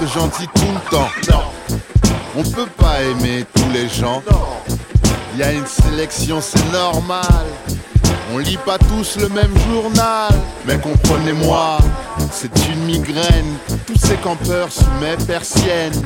être gentil tout le temps. On peut pas aimer tous les gens. Il y a une sélection, c'est normal. On lit pas tous le même journal. Mais comprenez-moi, c'est une migraine. Tous ces campeurs sous mes persiennes.